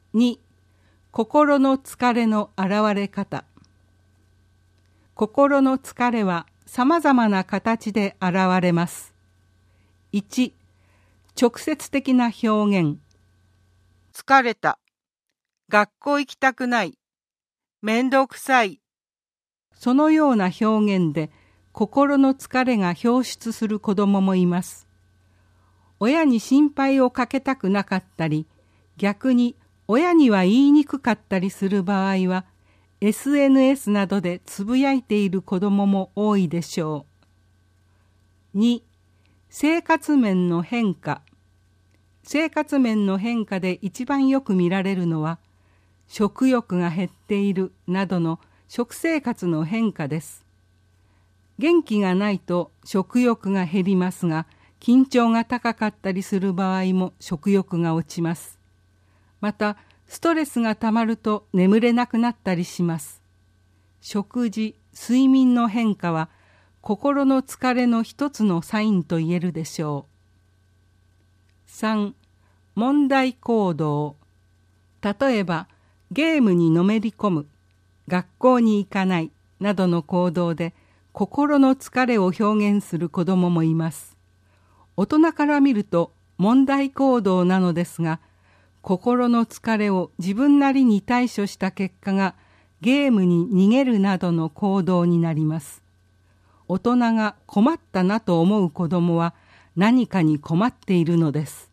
2、心の疲れの現れ方。心の疲れはさまざまな形で現れます。1、直接的な表現。 疲れた。学校行きたくない。めんどくさい。 そのような表現で心の疲れが表出する子どももいます。親に心配をかけたくなかったり、逆に親には言いにくかったりする場合は、SNS などでつぶやいている子どもも多いでしょう。2、生活面の変化。生活面の変化で一番よく見られるのは、食欲が減っているなどの食生活の変化です。元気がないと食欲が減りますが、緊張が高かったりする場合も食欲が落ちます。また、ストレスがたまると眠れなくなったりします。食事、睡眠の変化は心の疲れの一つのサインと言えるでしょう。3、問題行動。例えば、ゲームにのめり込む、学校に行かないなどの行動で心の疲れを表現する子どももいます。大人から見ると問題行動なのですが、心の疲れを自分なりに対処した結果がゲームに逃げるなどの行動になります。大人が困ったなと思う子どもは何かに困っているのです。